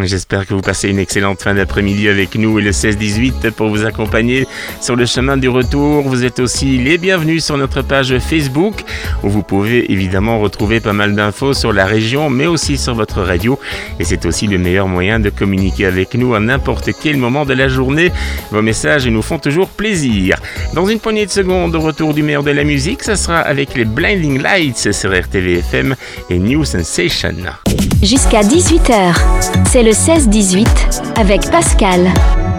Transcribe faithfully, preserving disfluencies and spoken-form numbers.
J'espère que vous passez une excellente fin d'après-midi avec nous et le seize dix-huit pour vous accompagner sur le chemin du retour. Vous êtes aussi les bienvenus sur notre page Facebook où vous pouvez évidemment retrouver pas mal d'infos sur la région mais aussi sur votre radio. Et c'est aussi le meilleur moyen de communiquer avec nous à n'importe quel moment de la journée. Vos messages nous font toujours plaisir. Dans une poignée de secondes, au retour du meilleur de la musique, ça sera avec les Blinding Lights sur R T V F M et New Sensation. Jusqu'à dix-huit heures, c'est le seize dix-huit avec Pascal.